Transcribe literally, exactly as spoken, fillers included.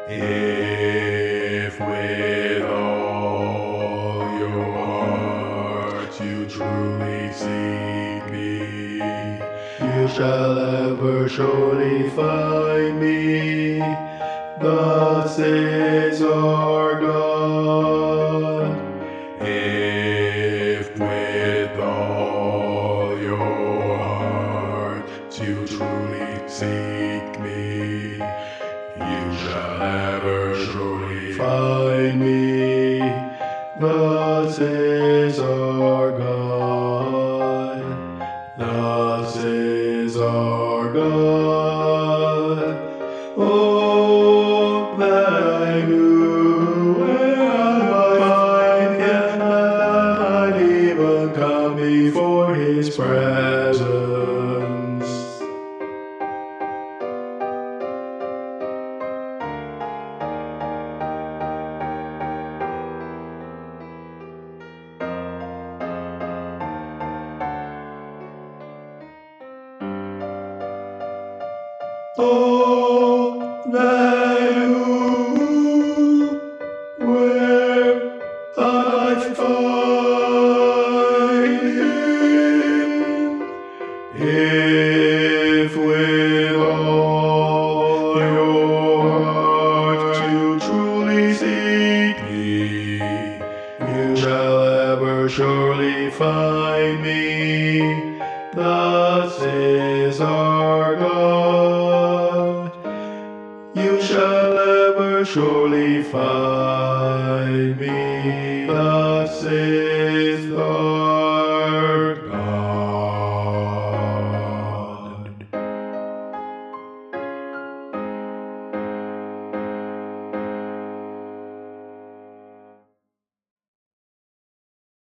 If with all your heart you truly seek me, you shall ever surely find me. Thus says our God. If with all your heart you truly seek me, you shall ever surely find me. Thus is our God. Thus is our God. Oh, that I knew where I might find Him, that I might even come before His presence. Oh, that I knew where I might find Him, if with all your heart you truly seek me, you shall ever surely find me. Thus is our God. You shall ever surely find me. Thus is the